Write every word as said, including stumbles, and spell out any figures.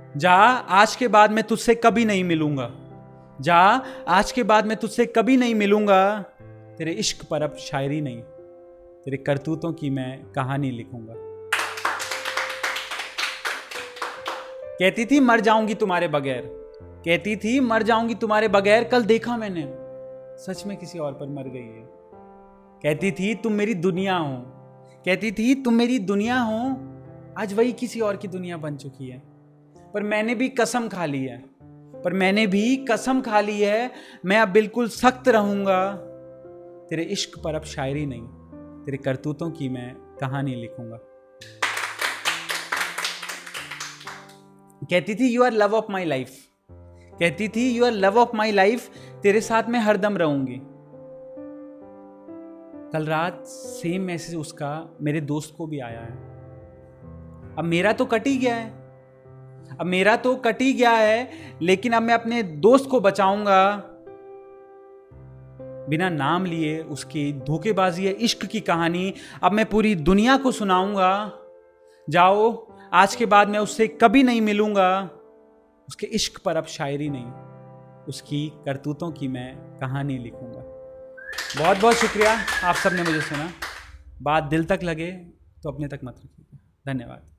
जा, आज के बाद मैं तुझसे कभी नहीं मिलूंगा। जा, आज के बाद मैं तुझसे कभी नहीं मिलूंगा। तेरे इश्क पर अब शायरी नहीं, तेरे करतूतों की मैं कहानी लिखूंगा। कहती थी मर जाऊंगी तुम्हारे बगैर, कहती थी मर जाऊंगी तुम्हारे बगैर, कल देखा मैंने सच में किसी और पर मर गई है। कहती थी तुम मेरी दुनिया हो, कहती थी तुम मेरी दुनिया हो, आज वही किसी और की दुनिया बन चुकी है। पर मैंने भी कसम खा ली है, पर मैंने भी कसम खा ली है, मैं अब बिल्कुल सख्त रहूंगा। तेरे इश्क पर अब शायरी नहीं, तेरे करतूतों की मैं कहानी लिखूंगा। कहती थी you are love of my life, कहती थी you are love of my life, तेरे साथ मैं हरदम रहूंगी। कल रात सेम मैसेज उसका मेरे दोस्त को भी आया है। अब मेरा तो कट ही गया है, अब मेरा तो कट ही गया है, लेकिन अब मैं अपने दोस्त को बचाऊंगा। बिना नाम लिए उसकी धोखेबाजी है इश्क की कहानी अब मैं पूरी दुनिया को सुनाऊंगा। जाओ, आज के बाद मैं उससे कभी नहीं मिलूंगा। उसके इश्क पर अब शायरी नहीं, उसकी करतूतों की मैं कहानी लिखूंगा। बहुत बहुत शुक्रिया, आप सबने मुझे सुना। बात दिल तक लगे तो अपने तक मत रखिएगा। धन्यवाद।